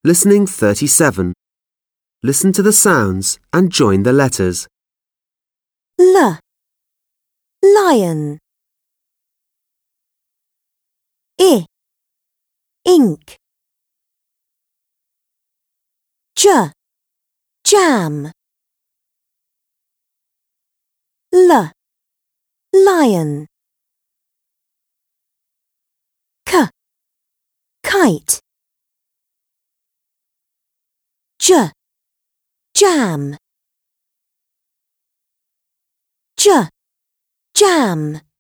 Listening 37. Listen to the sounds and join the letters. L, lion. I, ink. J, jam. L, lion. K, kite. J, jam. J, jam.